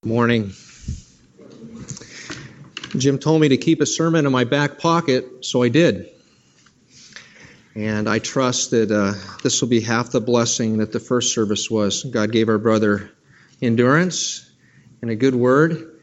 Morning. Jim told me to keep a sermon in my back pocket, so I did. And I trust that this will be half the blessing that the first service was. God gave our brother endurance and a good word.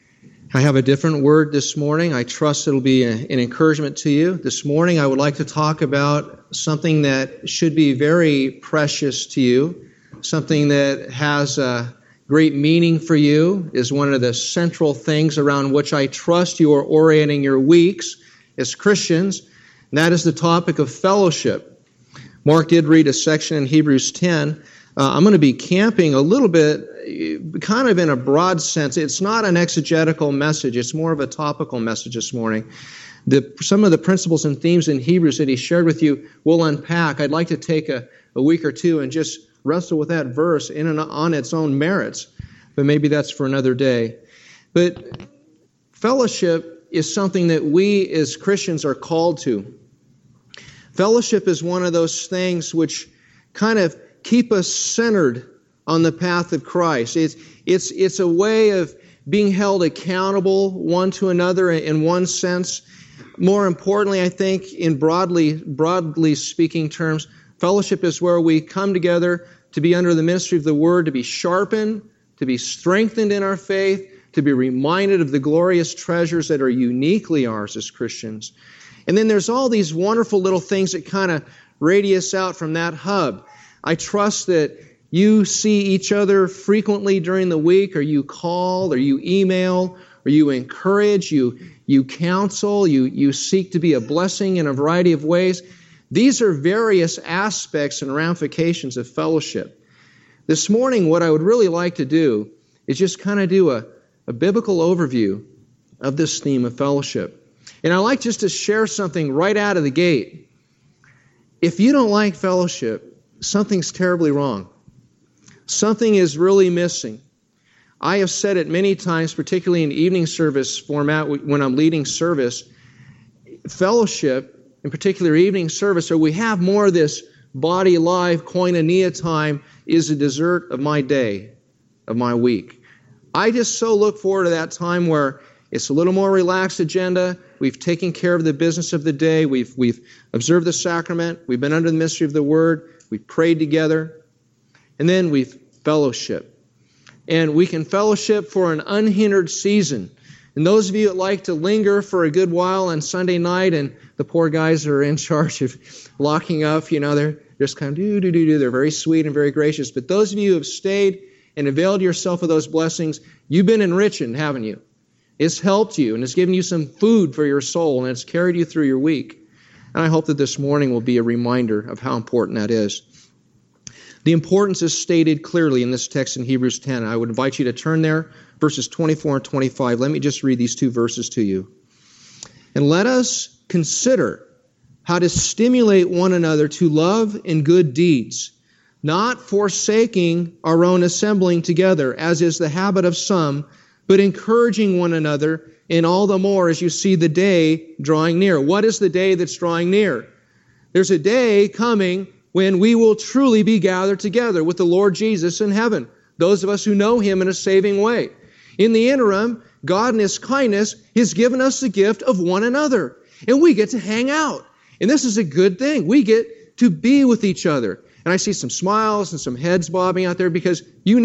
I have a different word this morning. I trust it'll be an encouragement to you. This morning I would like to talk about something that should be very precious to you, something that has great meaning for you, is one of the central things around which I trust you are orienting your weeks as Christians, and that is the topic of fellowship. Mark did read a section in Hebrews 10. I'm going to be camping a little bit, kind of in a broad sense. It's not an exegetical message. It's more of a topical message this morning. Some of the principles and themes in Hebrews that he shared with you will unpack. I'd like to take a week or two and just wrestle with that verse in and on its own merits, but maybe that's for another day. But fellowship is something that we as Christians are called to. Fellowship is one of those things which kind of keep us centered on the path of Christ. It's a way of being held accountable one to another in one sense. More importantly, I think in broadly speaking terms, fellowship is where we come together to be under the ministry of the Word, to be sharpened, to be strengthened in our faith, to be reminded of the glorious treasures that are uniquely ours as Christians. And then there's all these wonderful little things that kind of radius out from that hub. I trust that you see each other frequently during the week, or you call, or you email, or you encourage, you counsel, you seek to be a blessing in a variety of ways. These are various aspects and ramifications of fellowship. This morning, what I would really like to do is just kind of do a biblical overview of this theme of fellowship. And I'd like just to share something right out of the gate. If you don't like fellowship, something's terribly wrong. Something is really missing. I have said it many times, particularly in evening service format when I'm leading service, fellowship, in particular evening service, or we have more of this body life, koinonia time, is a dessert of my day, of my week. I just so look forward to that time where it's a little more relaxed agenda. We've taken care of the business of the day. We've observed the sacrament. We've been under the mystery of the Word. We've prayed together. And then we've fellowship. And we can fellowship for an unhindered season. And those of you that like to linger for a good while on Sunday night, and the poor guys are in charge of locking up, they're just kind of do. They're very sweet and very gracious. But those of you who have stayed and availed yourself of those blessings, you've been enriching, haven't you? It's helped you, and it's given you some food for your soul, and it's carried you through your week. And I hope that this morning will be a reminder of how important that is. The importance is stated clearly in this text in Hebrews 10. I would invite you to turn there, verses 24 and 25. Let me just read these two verses to you. And let us consider how to stimulate one another to love and good deeds, not forsaking our own assembling together, as is the habit of some, but encouraging one another, and all the more as you see the day drawing near. What is the day that's drawing near? There's a day coming when we will truly be gathered together with the Lord Jesus in heaven, those of us who know Him in a saving way. In the interim, God in His kindness has given us the gift of one another, and we get to hang out. And this is a good thing. We get to be with each other. And I see some smiles and some heads bobbing out there because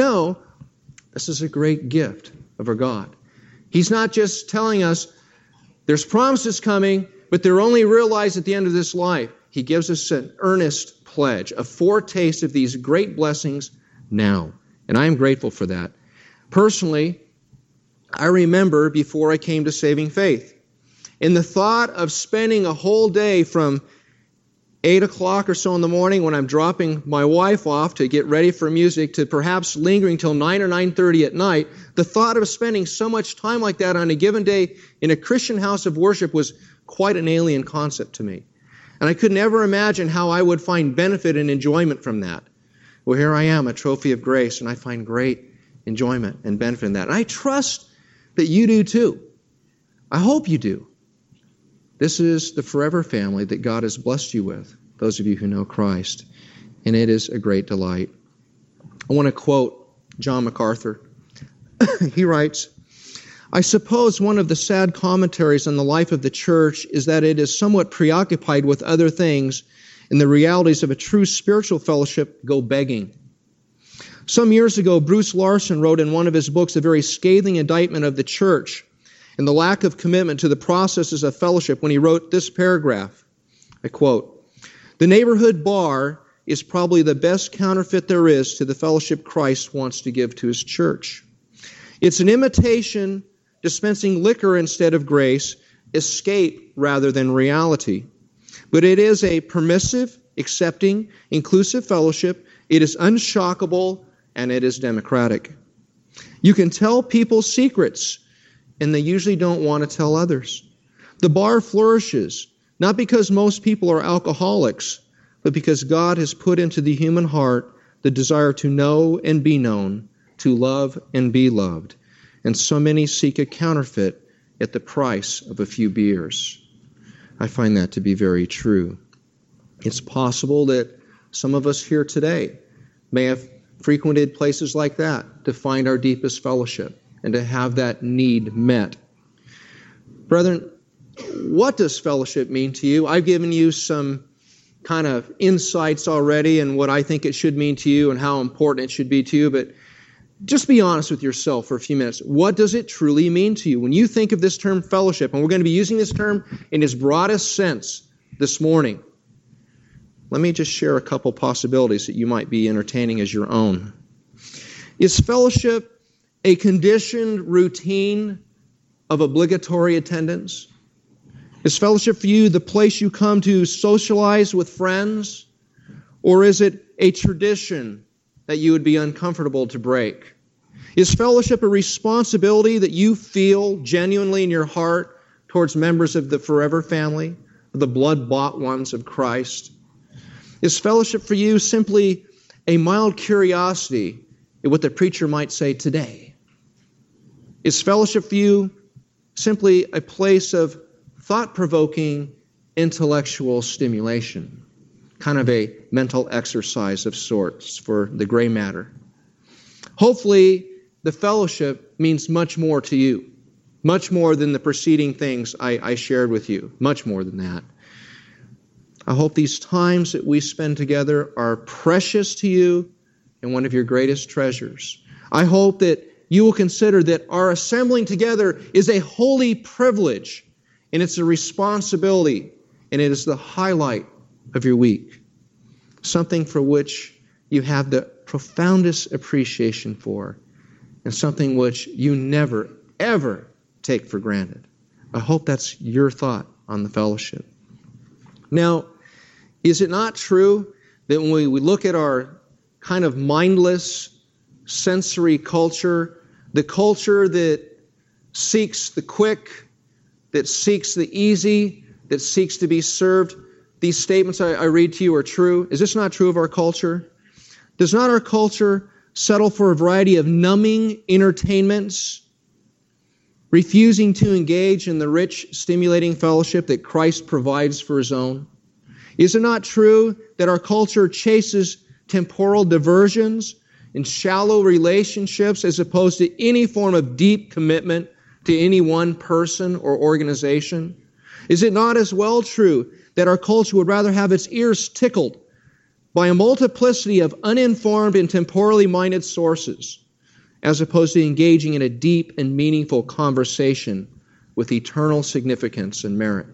this is a great gift of our God. He's not just telling us there's promises coming, but they're only realized at the end of this life. He gives us an earnest pledge, a foretaste of these great blessings now. And I am grateful for that. Personally, I remember before I came to saving faith, in the thought of spending a whole day from 8 o'clock or so in the morning when I'm dropping my wife off to get ready for music to perhaps lingering till 9 or 9:30 at night, the thought of spending so much time like that on a given day in a Christian house of worship was quite an alien concept to me. And I could never imagine how I would find benefit and enjoyment from that. Well, here I am, a trophy of grace, and I find great enjoyment and benefit in that. And I trust that you do too. I hope you do. This is the forever family that God has blessed you with, those of you who know Christ. And it is a great delight. I want to quote John MacArthur. He writes, I suppose one of the sad commentaries on the life of the church is that it is somewhat preoccupied with other things, and the realities of a true spiritual fellowship go begging. Some years ago, Bruce Larson wrote in one of his books a very scathing indictment of the church and the lack of commitment to the processes of fellowship when he wrote this paragraph. I quote, "The neighborhood bar is probably the best counterfeit there is to the fellowship Christ wants to give to his church. It's an imitation, dispensing liquor instead of grace, escape rather than reality. But it is a permissive, accepting, inclusive fellowship. It is unshockable, and it is democratic. You can tell people secrets, and they usually don't want to tell others. The bar flourishes, not because most people are alcoholics, but because God has put into the human heart the desire to know and be known, to love and be loved. And so many seek a counterfeit at the price of a few beers." I find that to be very true. It's possible that some of us here today may have frequented places like that to find our deepest fellowship and to have that need met. Brethren, what does fellowship mean to you? I've given you some kind of insights already and what I think it should mean to you and how important it should be to you, but just be honest with yourself for a few minutes. What does it truly mean to you? When you think of this term fellowship, and we're going to be using this term in its broadest sense this morning, let me just share a couple possibilities that you might be entertaining as your own. Is fellowship a conditioned routine of obligatory attendance? Is fellowship for you the place you come to socialize with friends? Or is it a tradition that you would be uncomfortable to break? Is fellowship a responsibility that you feel genuinely in your heart towards members of the forever family, the blood-bought ones of Christ? Is fellowship for you simply a mild curiosity in what the preacher might say today? Is fellowship for you simply a place of thought-provoking intellectual stimulation? Kind of a mental exercise of sorts for the gray matter. Hopefully, the fellowship means much more to you, much more than the preceding things I shared with you, much more than that. I hope these times that we spend together are precious to you and one of your greatest treasures. I hope that you will consider that our assembling together is a holy privilege, and it's a responsibility, and it is the highlight of your week, something for which you have the profoundest appreciation for, and something which you never, ever take for granted. I hope that's your thought on the fellowship. Now, is it not true that when we look at our kind of mindless sensory culture, the culture that seeks the quick, that seeks the easy, that seeks to be served, these statements I read to you are true? Is this not true of our culture? Does not our culture settle for a variety of numbing entertainments, refusing to engage in the rich, stimulating fellowship that Christ provides for His own? Is it not true that our culture chases temporal diversions and shallow relationships as opposed to any form of deep commitment to any one person or organization? Is it not as well true that our culture would rather have its ears tickled by a multiplicity of uninformed and temporally minded sources as opposed to engaging in a deep and meaningful conversation with eternal significance and merit?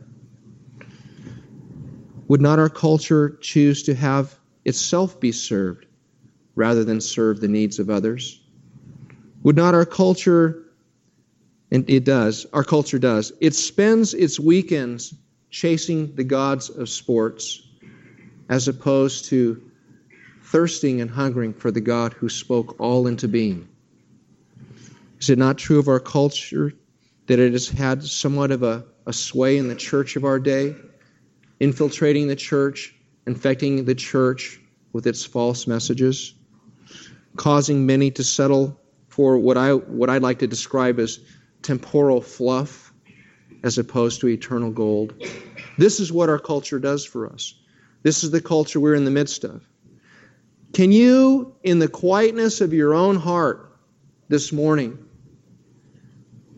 Would not our culture choose to have itself be served rather than serve the needs of others? Would not our culture, and our culture does, it spends its weekends chasing the gods of sports as opposed to thirsting and hungering for the God who spoke all into being? Is it not true of our culture that it has had somewhat of a sway in the church of our day, infiltrating the church, infecting the church with its false messages, causing many to settle for what I'd like to describe as temporal fluff as opposed to eternal gold? This is what our culture does for us. This is the culture we're in the midst of. Can you, in the quietness of your own heart this morning,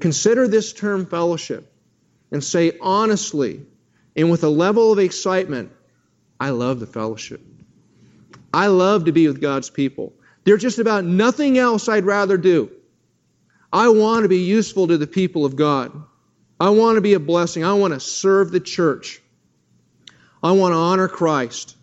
consider this term fellowship and say honestly and with a level of excitement, I love the fellowship. I love to be with God's people. There's just about nothing else I'd rather do. I want to be useful to the people of God. I want to be a blessing. I want to serve the church. I want to honor Christ.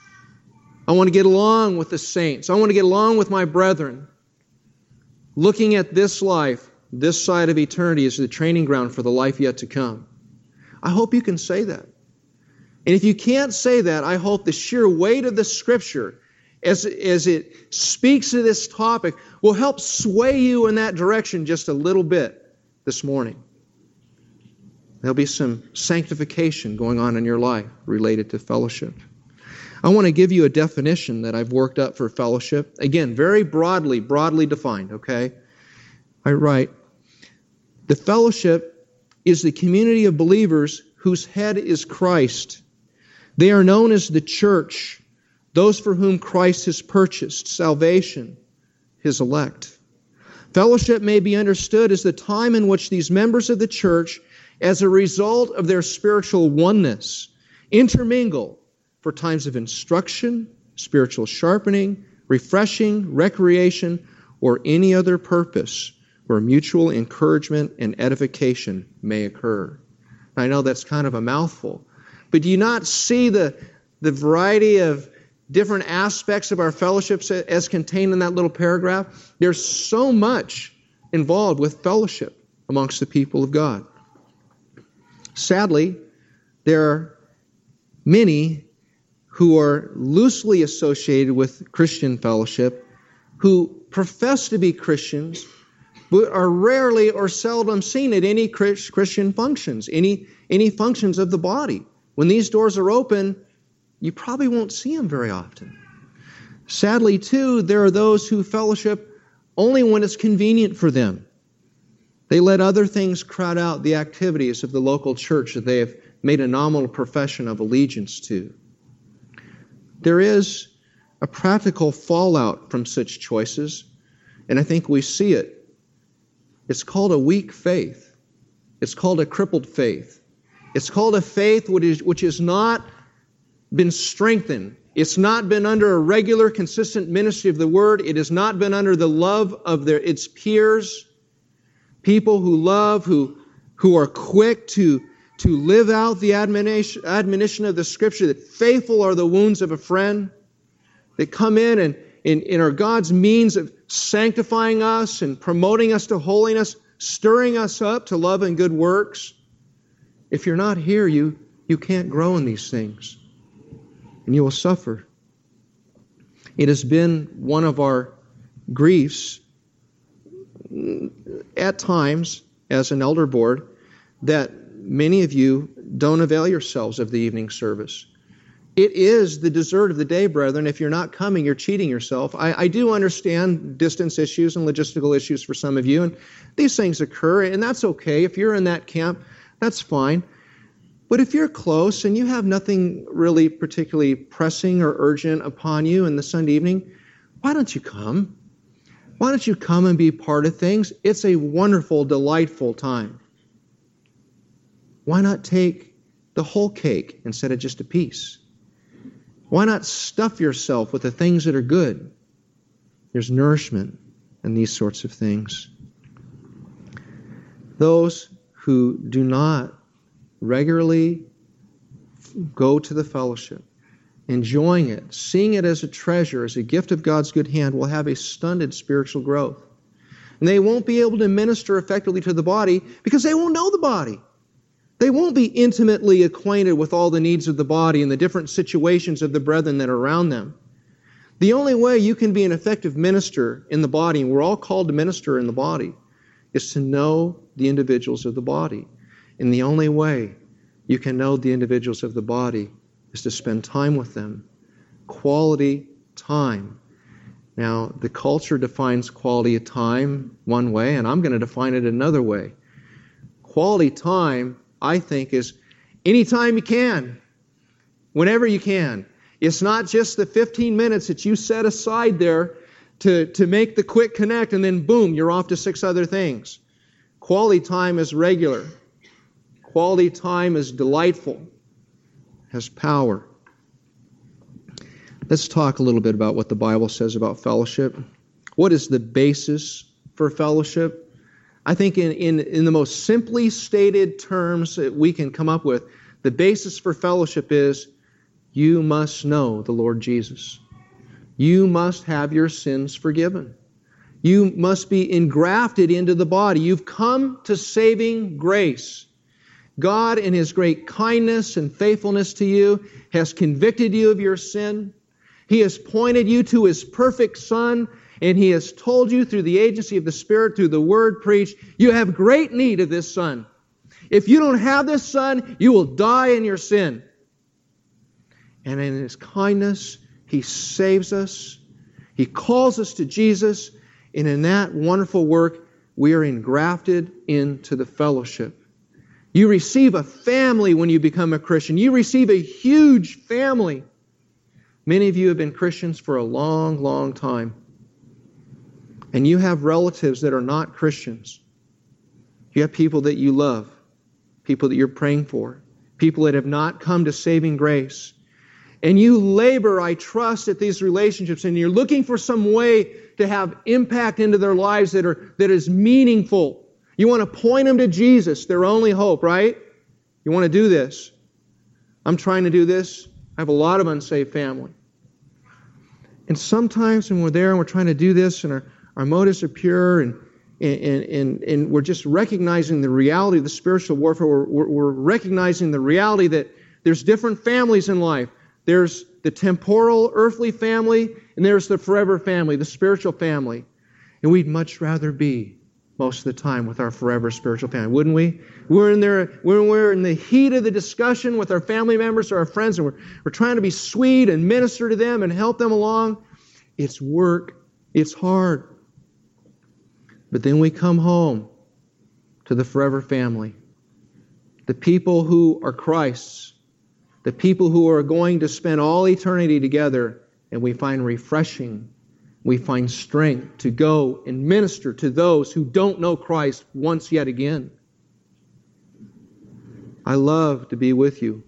I want to get along with the saints. I want to get along with my brethren. Looking at this life, this side of eternity, is the training ground for the life yet to come. I hope you can say that. And if you can't say that, I hope the sheer weight of the Scripture as it speaks to this topic will help sway you in that direction just a little bit this morning. There'll be some sanctification going on in your life related to fellowship. I want to give you a definition that I've worked up for fellowship. Again, very broadly defined, okay? I write, the fellowship is the community of believers whose head is Christ. They are known as the church, those for whom Christ has purchased salvation, His elect. Fellowship may be understood as the time in which these members of the church, as a result of their spiritual oneness, intermingle for times of instruction, spiritual sharpening, refreshing, recreation, or any other purpose where mutual encouragement and edification may occur. I know that's kind of a mouthful, but do you not see the variety of different aspects of our fellowships as contained in that little paragraph? There's so much involved with fellowship amongst the people of God. Sadly, there are many who are loosely associated with Christian fellowship who profess to be Christians but are rarely or seldom seen at any Christian functions, any functions of the body. When these doors are open, you probably won't see them very often. Sadly, too, there are those who fellowship only when it's convenient for them. They let other things crowd out the activities of the local church that they have made a nominal profession of allegiance to. There is a practical fallout from such choices, and I think we see it. It's called a weak faith. It's called a crippled faith. It's called a faith which has not been strengthened. It's not been under a regular, consistent ministry of the Word. It has not been under the love of its peers, people who love, who are quick to live out the admonition of the Scripture, that faithful are the wounds of a friend, that come in and are God's means of sanctifying us and promoting us to holiness, stirring us up to love and good works. If you're not here, you can't grow in these things, and you will suffer. It has been one of our griefs at times as an elder board that many of you don't avail yourselves of the evening service. It is the dessert of the day, brethren. If you're not coming, you're cheating yourself. I do understand distance issues and logistical issues for some of you, and these things occur, and that's okay. If you're in that camp, that's fine. But if you're close and you have nothing really particularly pressing or urgent upon you in the Sunday evening, why don't you come? Why don't you come and be part of things? It's a wonderful, delightful time. Why not take the whole cake instead of just a piece? Why not stuff yourself with the things that are good? There's nourishment in these sorts of things. Those who do not regularly go to the fellowship, enjoying it, seeing it as a treasure, as a gift of God's good hand, will have a stunted spiritual growth. And they won't be able to minister effectively to the body because they won't know the body. They won't be intimately acquainted with all the needs of the body and the different situations of the brethren that are around them. The only way you can be an effective minister in the body, and we're all called to minister in the body, is to know the individuals of the body. And the only way you can know the individuals of the body is to spend time with them. Quality time. Now, the culture defines quality of time one way, and I'm going to define it another way. Quality time, I think, is anytime you can, whenever you can. It's not just the 15 minutes that you set aside there to make the quick connect and then boom, you're off to 6 other things. Quality time is regular. Quality time is delightful, has power. Let's talk a little bit about what the Bible says about fellowship. What is the basis for fellowship? I think in the most simply stated terms that we can come up with, the basis for fellowship is you must know the Lord Jesus. You must have your sins forgiven. You must be engrafted into the body. You've come to saving grace. God, in His great kindness and faithfulness to you, has convicted you of your sin. He has pointed you to His perfect Son, and He has told you through the agency of the Spirit, through the Word preached, you have great need of this Son. If you don't have this Son, you will die in your sin. And in His kindness, He saves us. He calls us to Jesus, and in that wonderful work, we are engrafted into the fellowship. You receive a family when you become a Christian. You receive a huge family. Many of you have been Christians for a long, long time. And you have relatives that are not Christians. You have people that you love, people that you're praying for, people that have not come to saving grace. And you labor, I trust, at these relationships, and you're looking for some way to have impact into their lives that is meaningful. You want to point them to Jesus, their only hope, right? You want to do this. I'm trying to do this. I have a lot of unsaved family. And sometimes when we're there and we're trying to do this and our motives are pure and we're just recognizing the reality of the spiritual warfare, we're recognizing the reality that there's different families in life. There's the temporal, earthly family, and there's the forever family, the spiritual family. And we'd much rather be most of the time with our forever spiritual family, wouldn't we? When we're in the heat of the discussion with our family members or our friends, and we're trying to be sweet and minister to them and help them along. It's work. It's hard. But then we come home to the forever family. The people who are Christ's. The people who are going to spend all eternity together, and we find refreshing. We find strength to go and minister to those who don't know Christ once yet again. I love to be with you.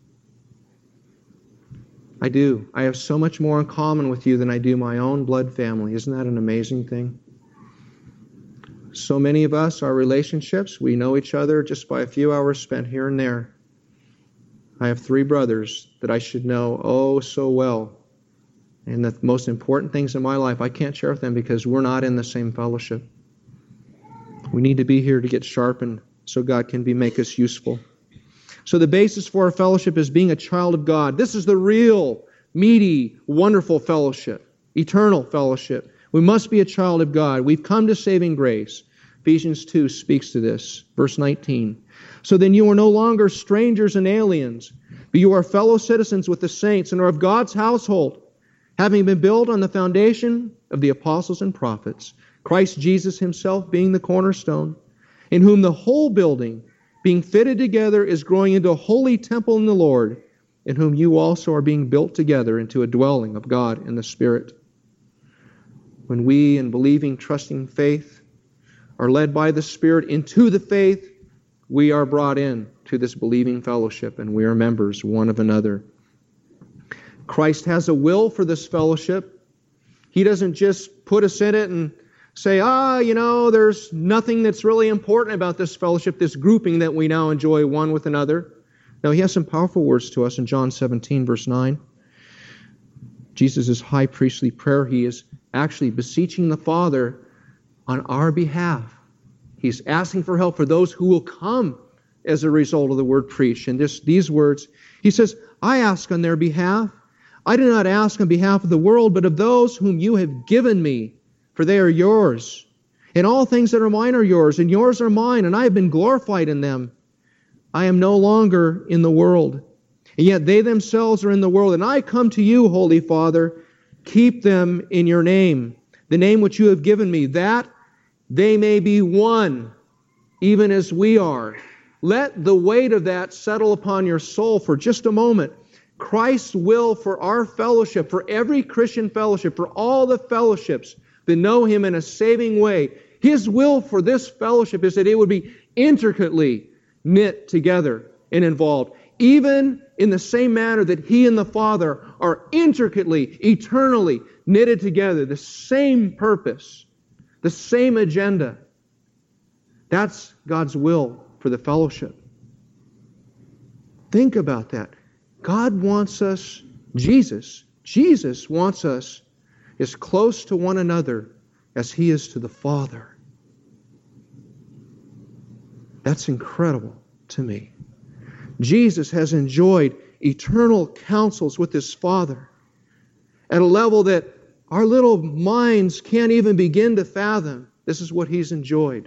I do. I have so much more in common with you than I do my own blood family. Isn't that an amazing thing? So many of us, our relationships, we know each other just by a few hours spent here and there. I have 3 brothers that I should know oh so well. And the most important things in my life, I can't share with them because we're not in the same fellowship. We need to be here to get sharpened so God can make us useful. So the basis for our fellowship is being a child of God. This is the real, meaty, wonderful fellowship, eternal fellowship. We must be a child of God. We've come to saving grace. Ephesians 2 speaks to this. Verse 19. So then you are no longer strangers and aliens, but you are fellow citizens with the saints and are of God's household, having been built on the foundation of the apostles and prophets, Christ Jesus Himself being the cornerstone, in whom the whole building, being fitted together, is growing into a holy temple in the Lord, in whom you also are being built together into a dwelling of God in the Spirit. When we, in believing, trusting faith, are led by the Spirit into the faith, we are brought in to this believing fellowship, and we are members one of another. Christ has a will for this fellowship. He doesn't just put us in it and say, there's nothing that's really important about this fellowship, this grouping that we now enjoy one with another. No, He has some powerful words to us in John 17, verse 9. Jesus' high priestly prayer, He is actually beseeching the Father on our behalf. He's asking for help for those who will come as a result of the word preached. And these words, He says, I ask on their behalf. I do not ask on behalf of the world, but of those whom you have given me, for they are yours. And all things that are mine are yours, and yours are mine, and I have been glorified in them. I am no longer in the world, and yet they themselves are in the world. And I come to you, Holy Father, keep them in your name, the name which you have given me, that they may be one, even as we are. Let the weight of that settle upon your soul for just a moment. Christ's will for our fellowship, for every Christian fellowship, for all the fellowships that know Him in a saving way, His will for this fellowship is that it would be intricately knit together and involved, even in the same manner that He and the Father are intricately, eternally knitted together, the same purpose, the same agenda. That's God's will for the fellowship. Think about that. God wants us, Jesus wants us as close to one another as He is to the Father. That's incredible to me. Jesus has enjoyed eternal counsels with His Father at a level that our little minds can't even begin to fathom. This is what He's enjoyed.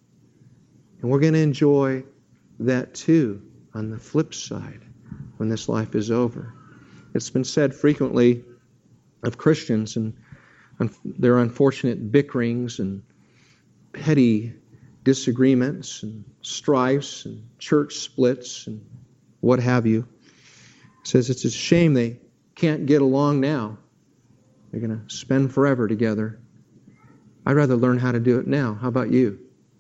And we're going to enjoy that too on the flip side when this life is over. It's been said frequently of Christians and their unfortunate bickerings and petty disagreements and strifes and church splits and what have you. It says it's a shame they can't get along now. They're going to spend forever together. I'd rather learn how to do it now. How about you?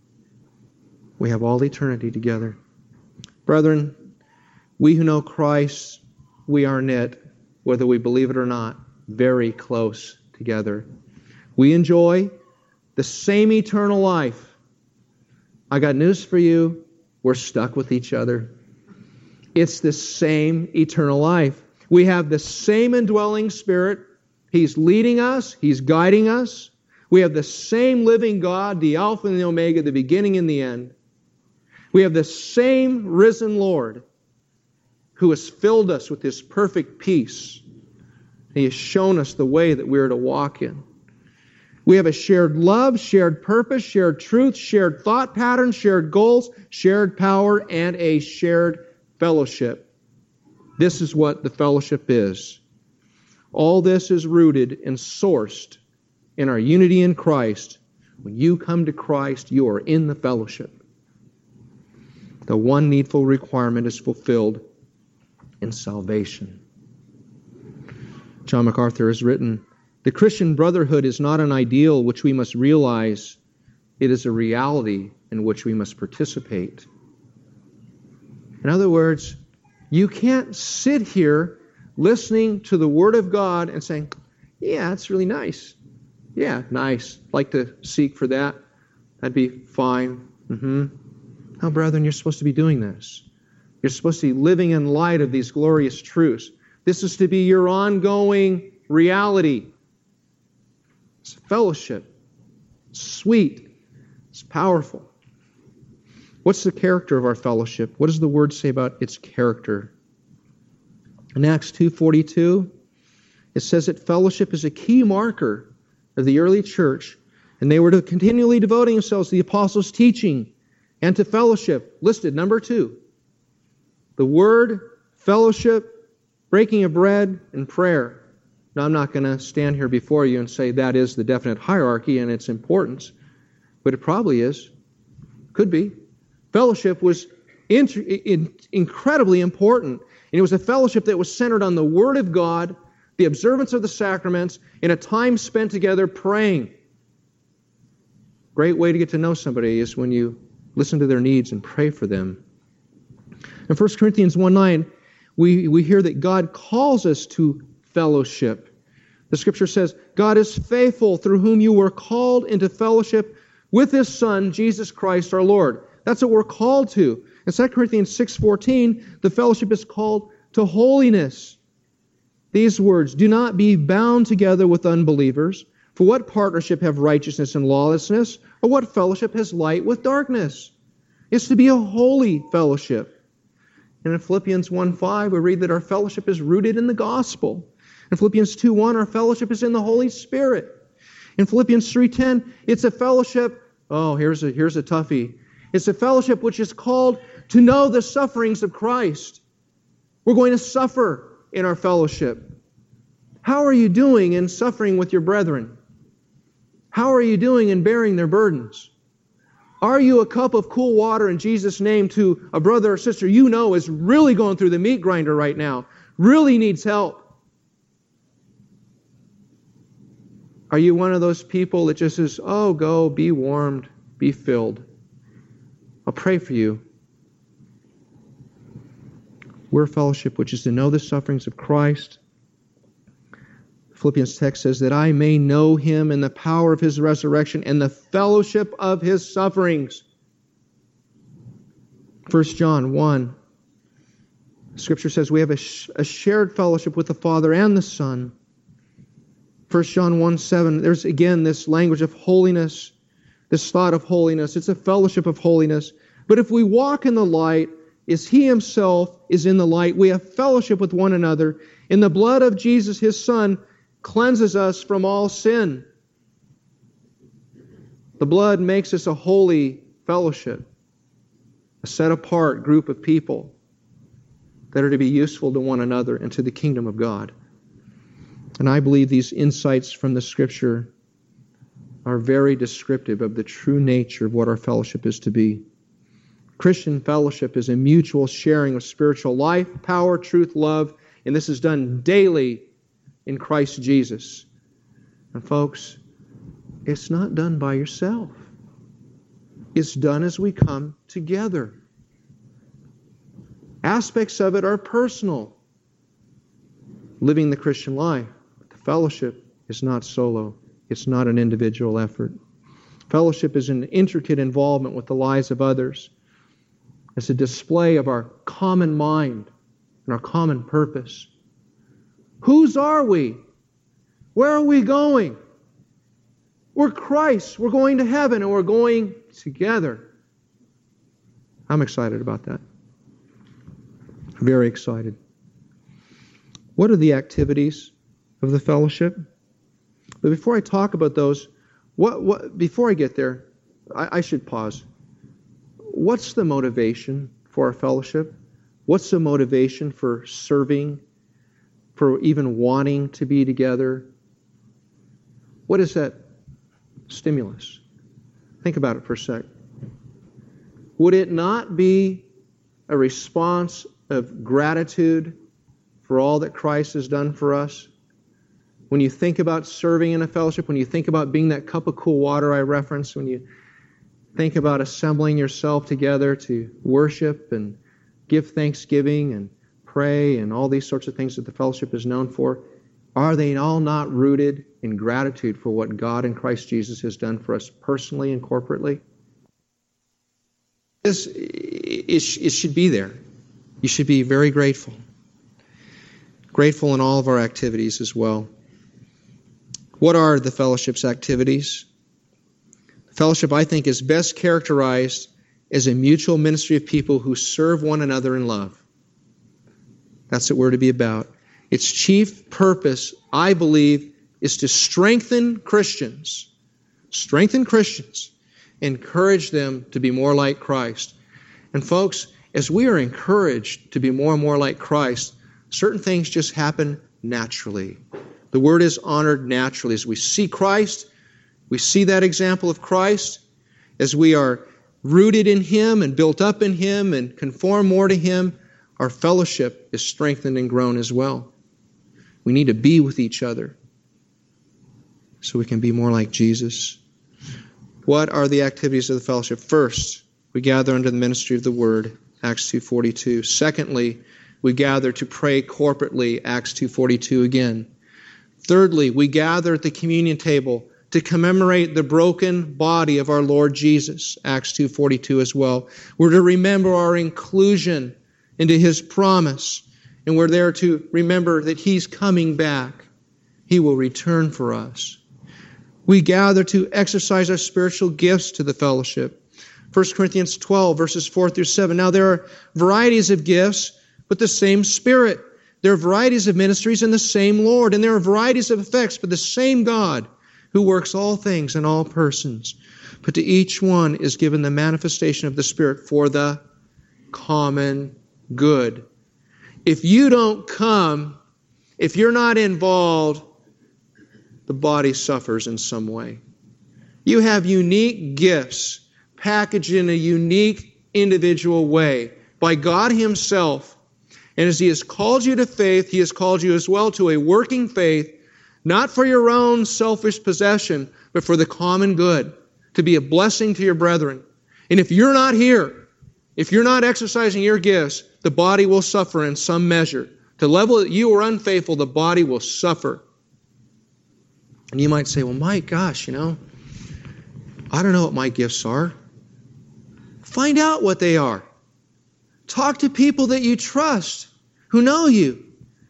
We have all eternity together. Brethren, we who know Christ, we are knit, whether we believe it or not, very close together. We enjoy the same eternal life. I got news for you. We're stuck with each other. It's the same eternal life. We have the same indwelling Spirit. He's leading us. He's guiding us. We have the same living God, the Alpha and the Omega, the beginning and the end. We have the same risen Lord who has filled us with His perfect peace. He has shown us the way that we are to walk in. We have a shared love, shared purpose, shared truth, shared thought patterns, shared goals, shared power, and a shared fellowship. This is what the fellowship is. All this is rooted and sourced in our unity in Christ. When you come to Christ, you are in the fellowship. The one needful requirement is fulfilled in salvation. John MacArthur has written, "The Christian brotherhood is not an ideal which we must realize. It is a reality in which we must participate." In other words, you can't sit here listening to the Word of God and saying, yeah, that's really nice. Yeah, nice. Like to seek for that. That'd be fine. No, brethren, you're supposed to be doing this. You're supposed to be living in light of these glorious truths. This is to be your ongoing reality. It's fellowship. It's sweet. It's powerful. What's the character of our fellowship? What does the Word say about its character? In Acts 2:42, it says that fellowship is a key marker of the early church, and they were to continually devoting themselves to the apostles' teaching and to fellowship. Listed, number 2. The Word, fellowship, breaking of bread, and prayer. Now, I'm not going to stand here before you and say that is the definite hierarchy and its importance, but it probably is. Could be. Fellowship was incredibly important. And it was a fellowship that was centered on the Word of God, the observance of the sacraments, and a time spent together praying. Great way to get to know somebody is when you listen to their needs and pray for them. In 1 Corinthians 1:9, we hear that God calls us to fellowship. The Scripture says, God is faithful, through whom you were called into fellowship with His Son, Jesus Christ our Lord. That's what we're called to. In 2 Corinthians 6:14, the fellowship is called to holiness. These words, do not be bound together with unbelievers. For what partnership have righteousness and lawlessness? Or what fellowship has light with darkness? It's to be a holy fellowship. And in Philippians 1:5, we read that our fellowship is rooted in the gospel. In Philippians 2:1, our fellowship is in the Holy Spirit. In Philippians 3:10, it's a fellowship, here's a toughie. It's a fellowship which is called to know the sufferings of Christ. We're going to suffer in our fellowship. How are you doing in suffering with your brethren? How are you doing in bearing their burdens? Are you a cup of cool water in Jesus' name to a brother or sister you know is really going through the meat grinder right now, really needs help? Are you one of those people that just says, oh, go, be warmed, be filled? I'll pray for you. We're fellowship, which is to know the sufferings of Christ. Philippians text says that I may know him in the power of his resurrection and the fellowship of his sufferings. 1 John 1. Scripture says we have a shared fellowship with the Father and the Son. 1 John 1:7, there's again this language of holiness, this thought of holiness. It's a fellowship of holiness. But if we walk in the light, as he himself is in the light, we have fellowship with one another. In the blood of Jesus, his Son, cleanses us from all sin. The blood makes us a holy fellowship, a set-apart group of people that are to be useful to one another and to the kingdom of God. And I believe these insights from the Scripture are very descriptive of the true nature of what our fellowship is to be. Christian fellowship is a mutual sharing of spiritual life, power, truth, love, and this is done daily in Christ Jesus. And folks, it's not done by yourself. It's done as we come together. Aspects of it are personal. Living the Christian life. But the fellowship is not solo. It's not an individual effort. Fellowship is an intricate involvement with the lives of others. It's a display of our common mind and our common purpose. Whose are we? Where are we going? We're Christ. We're going to heaven and we're going together. I'm excited about that. Very excited. What are the activities of the fellowship? But before I talk about those, before I get there, I should pause. What's the motivation for our fellowship? What's the motivation for serving, for even wanting to be together? What is that stimulus? Think about it for a sec. Would it not be a response of gratitude for all that Christ has done for us? When you think about serving in a fellowship, when you think about being that cup of cool water I referenced, when you think about assembling yourself together to worship and give thanksgiving and pray and all these sorts of things that the fellowship is known for, are they all not rooted in gratitude for what God in Christ Jesus has done for us personally and corporately? It should be there. You should be very grateful. Grateful in all of our activities as well. What are the fellowship's activities? Fellowship, I think, is best characterized as a mutual ministry of people who serve one another in love. That's what we're to be about. Its chief purpose, I believe, is to strengthen Christians. Strengthen Christians. Encourage them to be more like Christ. And folks, as we are encouraged to be more and more like Christ, certain things just happen naturally. The Word is honored naturally. As we see Christ, we see that example of Christ. As we are rooted in Him and built up in Him and conform more to Him, our fellowship is strengthened and grown as well. We need to be with each other so we can be more like Jesus. What are the activities of the fellowship? First, we gather under the ministry of the Word, Acts 2:42. Secondly, we gather to pray corporately, Acts 2:42 again. Thirdly, we gather at the communion table to commemorate the broken body of our Lord Jesus, Acts 2:42 as well. We're to remember our inclusion into His promise, and we're there to remember that He's coming back. He will return for us. We gather to exercise our spiritual gifts to the fellowship. 1 Corinthians 12, verses 4 through 7. Now there are varieties of gifts, but the same Spirit. There are varieties of ministries and the same Lord. And there are varieties of effects, but the same God who works all things in all persons. But to each one is given the manifestation of the Spirit for the common good. If you don't come, if you're not involved, the body suffers in some way. You have unique gifts packaged in a unique individual way by God Himself. And as He has called you to faith, He has called you as well to a working faith not for your own selfish possession, but for the common good, to be a blessing to your brethren. And if you're not here, if you're not exercising your gifts, the body will suffer in some measure. To the level that you are unfaithful, the body will suffer. And you might say, well, my gosh, I don't know what my gifts are. Find out what they are. Talk to people that you trust, who know you,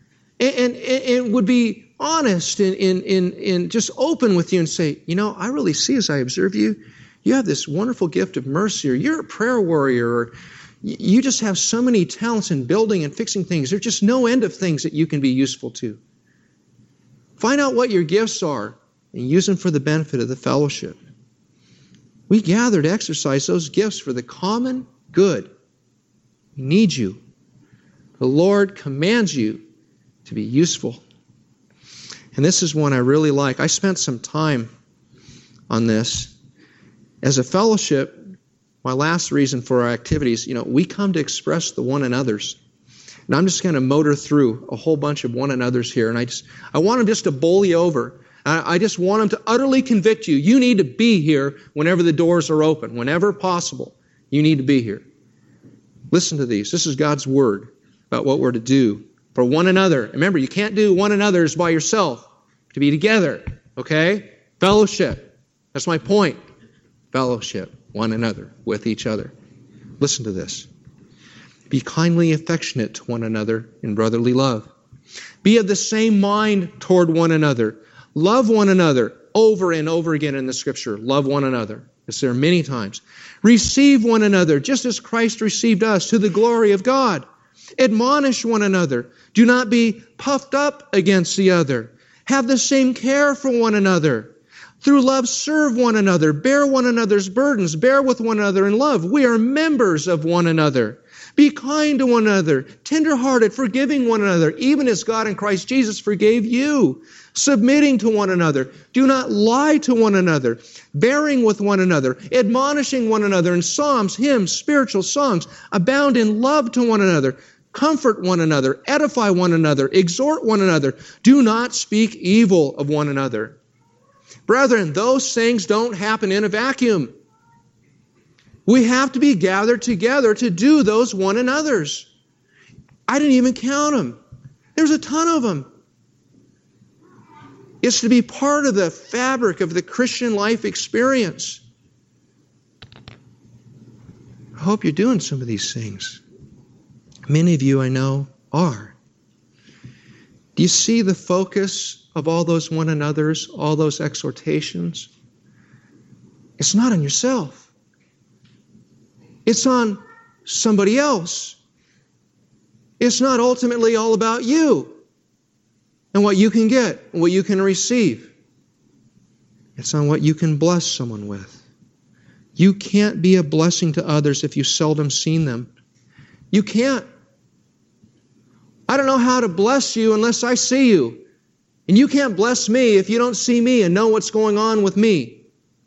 and would be honest and just open with you and say, I really see as I observe you, you have this wonderful gift of mercy, or you're a prayer warrior, or you just have so many talents in building and fixing things. There's just no end of things that you can be useful to. Find out what your gifts are and use them for the benefit of the fellowship. We gather to exercise those gifts for the common good. We need you. The Lord commands you to be useful. And this is one I really like. I spent some time on this. As a fellowship, my last reason for our activities, we come to express the one another's. And I'm just going to motor through a whole bunch of one another's here. And I want them just to bowl you over. I just want them to utterly convict you. You need to be here whenever the doors are open. Whenever possible, you need to be here. Listen to these. This is God's word about what we're to do for one another. Remember, you can't do one another's by yourself. To be together, okay? Fellowship. That's my point. Fellowship, one another, with each other. Listen to this. Be kindly affectionate to one another in brotherly love. Be of the same mind toward one another. Love one another over and over again in the Scripture. Love one another. It's there many times. Receive one another just as Christ received us to the glory of God. Admonish one another. Do not be puffed up against the other. Have the same care for one another. Through love, serve one another. Bear one another's burdens. Bear with one another in love. We are members of one another. Be kind to one another. Tender-hearted, forgiving one another, even as God in Christ Jesus forgave you. Submitting to one another. Do not lie to one another. Bearing with one another. Admonishing one another in psalms, hymns, spiritual songs. Abound in love to one another. Comfort one another. Edify one another. Exhort one another. Do not speak evil of one another. Brethren, those things don't happen in a vacuum. We have to be gathered together to do those one another's. I didn't even count them. There's a ton of them. It's to be part of the fabric of the Christian life experience. I hope you're doing some of these things. Many of you I know are. Do you see the focus of all those one another's, all those exhortations? It's not on yourself. It's on somebody else. It's not ultimately all about you and what you can get and what you can receive. It's on what you can bless someone with. You can't be a blessing to others if you've seldom seen them. You can't. I don't know how to bless you unless I see you. And you can't bless me if you don't see me and know what's going on with me.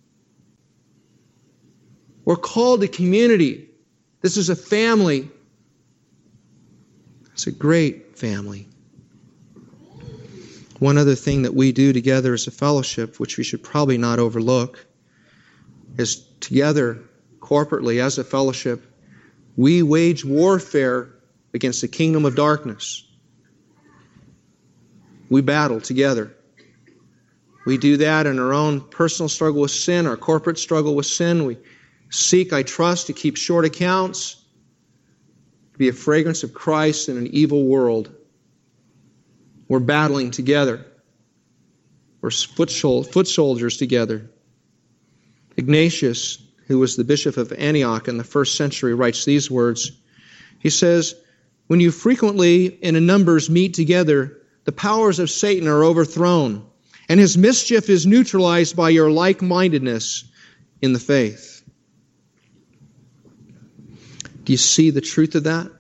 We're called to community. This is a family. It's a great family. One other thing that we do together as a fellowship, which we should probably not overlook, is together, corporately, as a fellowship, we wage warfare against the kingdom of darkness. We battle together. We do that in our own personal struggle with sin, our corporate struggle with sin. We seek, I trust, to keep short accounts, to be a fragrance of Christ in an evil world. We're battling together. We're foot soldiers together. Ignatius, who was the bishop of Antioch in the first century, writes these words. He says, "When you frequently and in numbers meet together, the powers of Satan are overthrown, and his mischief is neutralized by your like-mindedness in the faith." Do you see the truth of that?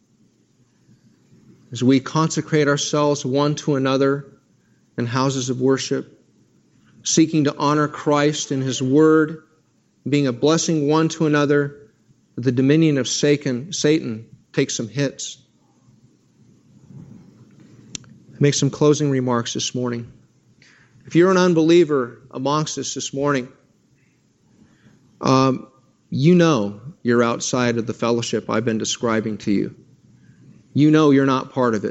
As we consecrate ourselves one to another in houses of worship, seeking to honor Christ and His Word, being a blessing one to another, the dominion of Satan takes some hits. I make some closing remarks this morning. If you're an unbeliever amongst us this morning, you know you're outside of the fellowship I've been describing to you. You know you're not part of it.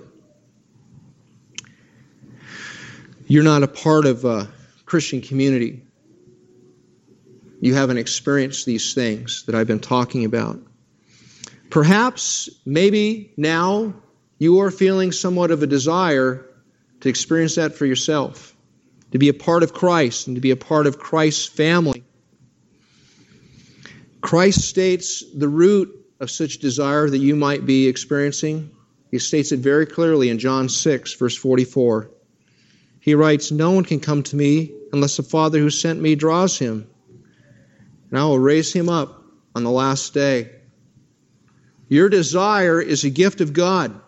You're not a part of a Christian community. You haven't experienced these things that I've been talking about. Perhaps, maybe now you are feeling somewhat of a desire to experience that for yourself, to be a part of Christ and to be a part of Christ's family. Christ states the root of such desire that you might be experiencing. He states it very clearly in John 6, verse 44. He writes, "No one can come to me unless the Father who sent me draws him, and I will raise him up on the last day." Your desire is a gift of God.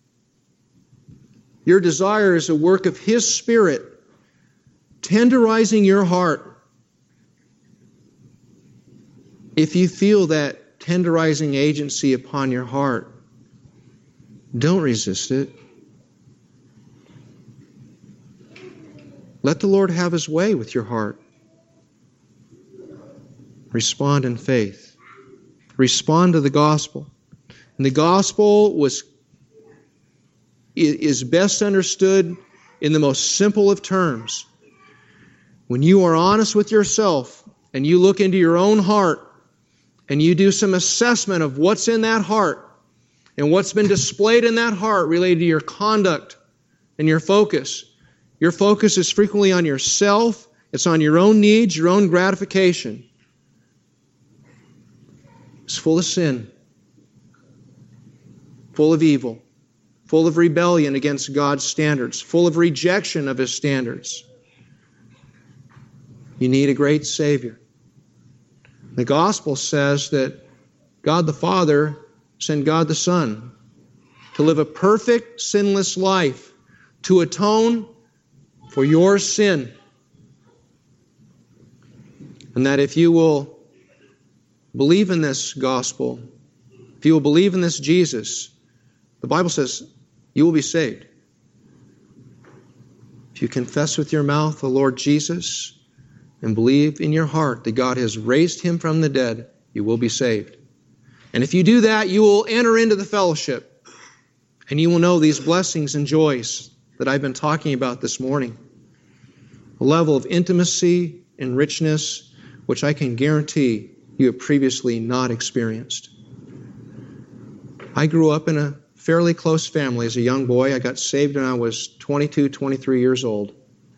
Your desire is a work of His Spirit, tenderizing your heart. If you feel that tenderizing agency upon your heart, don't resist it. Let the Lord have His way with your heart. Respond in faith. Respond to the gospel. And the gospel is best understood in the most simple of terms. When you are honest with yourself and you look into your own heart and you do some assessment of what's in that heart and what's been displayed in that heart related to your conduct and your focus. Your focus is frequently on yourself. It's on your own needs, your own gratification. It's full of sin, full of evil, full of rebellion against God's standards, full of rejection of His standards. You need a great Savior. The gospel says that God the Father sent God the Son to live a perfect, sinless life, to atone for your sin. And that if you will believe in this gospel, if you will believe in this Jesus, the Bible says you will be saved. If you confess with your mouth the Lord Jesus and believe in your heart that God has raised Him from the dead, you will be saved. And if you do that, you will enter into the fellowship and you will know these blessings and joys that I've been talking about this morning. A level of intimacy and richness which I can guarantee you have previously not experienced. I grew up in a fairly close family as a young boy. I got saved when I was 22, 23 years old.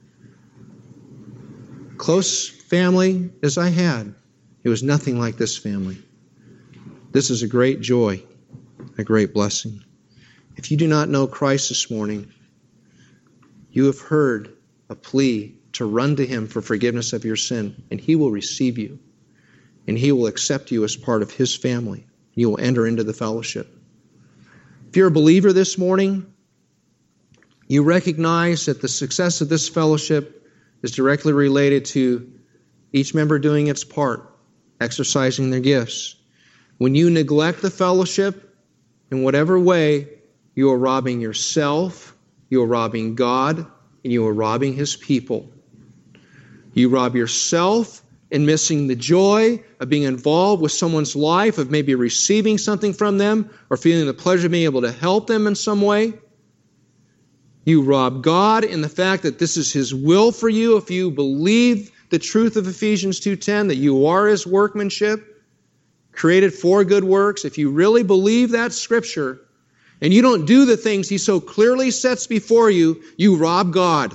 Close family as I had, it was nothing like this family. This is a great joy, a great blessing. If you do not know Christ this morning, you have heard a plea to run to Him for forgiveness of your sin, and He will receive you, and He will accept you as part of His family. You will enter into the fellowship. If you're a believer this morning, you recognize that the success of this fellowship is directly related to each member doing its part, exercising their gifts. When you neglect the fellowship in whatever way, you are robbing yourself, you are robbing God, and you are robbing His people. You rob yourself in missing the joy of being involved with someone's life, of maybe receiving something from them or feeling the pleasure of being able to help them in some way. You rob God in the fact that this is His will for you if you believe the truth of Ephesians 2:10, that you are His workmanship, created for good works. If you really believe that Scripture and you don't do the things He so clearly sets before you, you rob God.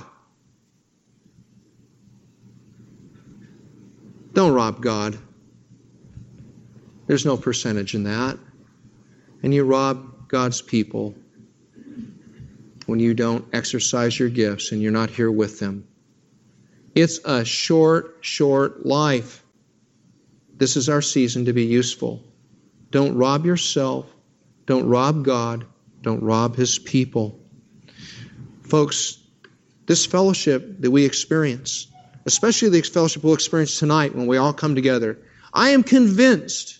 Don't rob God. There's no percentage in that. And you rob God's people when you don't exercise your gifts and you're not here with them. It's a short life. This is our season to be useful. Don't rob yourself. Don't rob God. Don't rob His people. Folks, this fellowship that we experience, especially the fellowship we'll experience tonight when we all come together, I am convinced,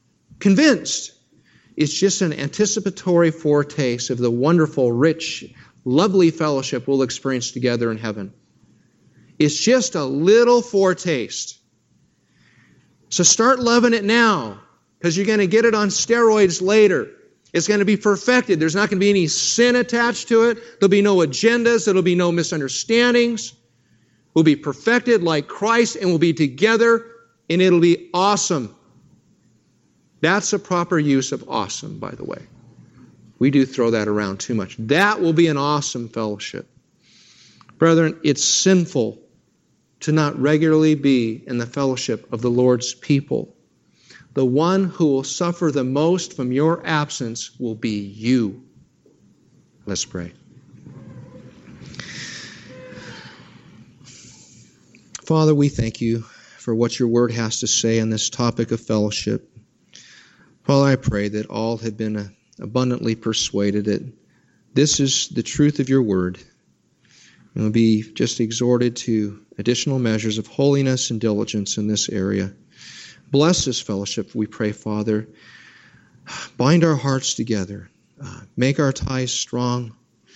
it's just an anticipatory foretaste of the wonderful, rich, lovely fellowship we'll experience together in heaven. It's just a little foretaste. So start loving it now, because you're going to get it on steroids later. It's going to be perfected. There's not going to be any sin attached to it. There'll be no agendas. There'll be no misunderstandings. We'll be perfected like Christ, and we'll be together, and it'll be awesome. That's a proper use of awesome, by the way. We do throw that around too much. That will be an awesome fellowship. Brethren, it's sinful to not regularly be in the fellowship of the Lord's people. The one who will suffer the most from your absence will be you. Let's pray. Father, we thank you for what your word has to say on this topic of fellowship. Father, I pray that all have been abundantly persuaded that this is the truth of your word, and will be just exhorted to additional measures of holiness and diligence in this area. Bless this fellowship, we pray, Father. Bind our hearts together. Make our ties strong.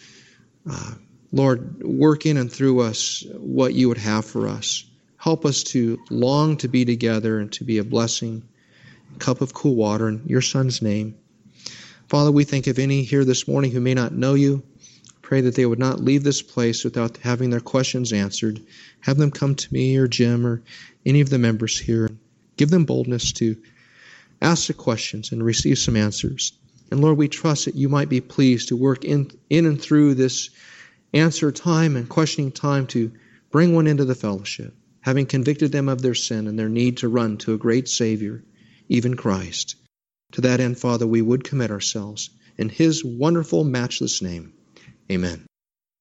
Lord, work in and through us what you would have for us. Help us to long to be together and to be a blessing, a cup of cool water in your Son's name. Father, we think of any here this morning who may not know you. Pray that they would not leave this place without having their questions answered. Have them come to me or Jim or any of the members here. Give them boldness to ask the questions and receive some answers. And Lord, we trust that you might be pleased to work in and through this answer time and questioning time to bring one into the fellowship, having convicted them of their sin and their need to run to a great Savior, even Christ. To that end, Father, we would commit ourselves in his wonderful, matchless name. Amen.